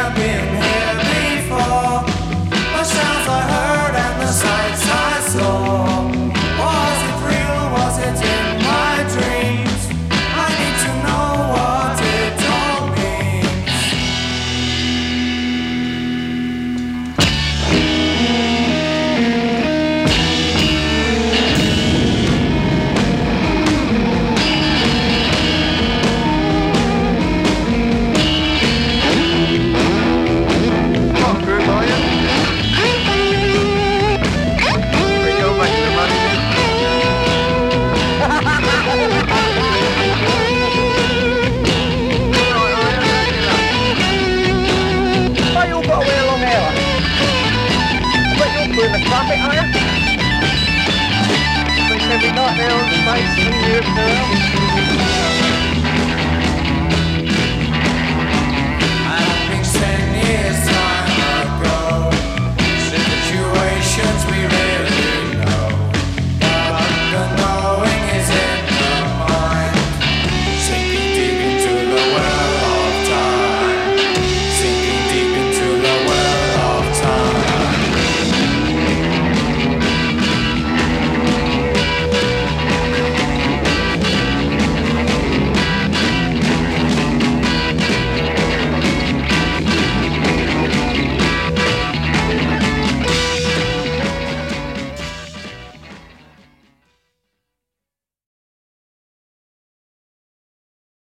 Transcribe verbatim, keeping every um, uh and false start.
I've been here before. The sounds I heard and the sights I saw. Was it real? Was it in my dreams? I need to know what it all means. What group are you? We go back to the manager. Oh, you've got a way along here. I bet you're putting the traffic, are you? Like every night there on the face and you're